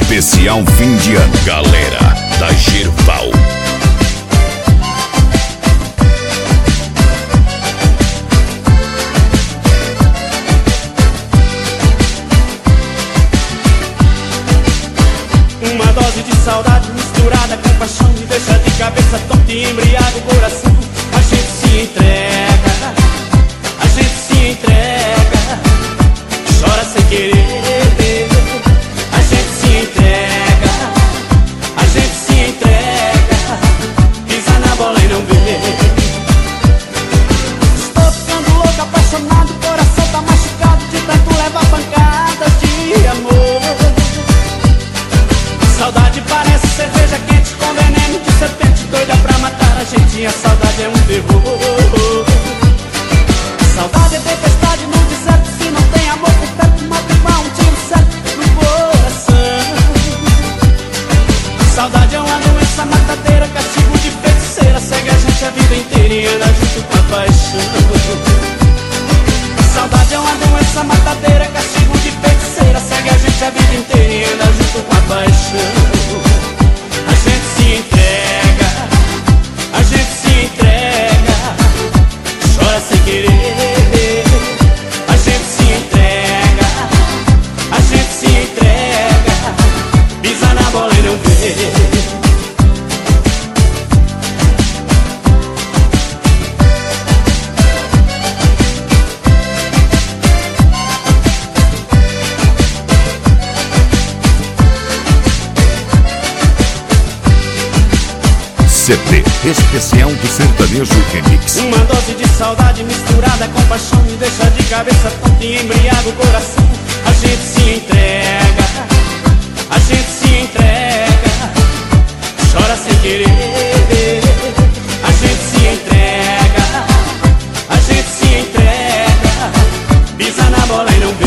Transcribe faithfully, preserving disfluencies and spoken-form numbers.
Especial fim de ano, galera da Gerval. Uma dose de saudade misturada com paixão me deixa de cabeça tonta e embriaga o coração. A gente se entrega, a gente se entrega, chora sem querer. A gente se entrega, a gente se entrega, pisa na bola e não vê. Estou ficando louco, apaixonado, o coração tá machucado de tanto levar pancadas de amor. Saudade parece cerveja quente com veneno de serpente, doida pra matar a gente. A saudade é um terror. Saudade é tempestade no deserto, se não tem amor por perto, mata igual um tiro certo no coração. Saudade é uma doença matadeira, castigo de feiticeira, segue a gente a vida inteira e anda junto com a paixão. Saudade é uma doença matadeira, castigo de feiticeira, segue a gente a vida inteira e anda junto com a paixão. A gente se entrega, a gente se entrega, chora sem querer. A gente se entrega, a gente se entrega, pisa na bola e não vê. C D Especial do Sertanejo Remix. Uma dose de saudade misturada com paixão me deixa de cabeça tonta e embriaga o coração. A gente se entrega, a gente se entrega, chora sem querer. A gente se entrega, a gente se entrega, pisa na bola e não vê.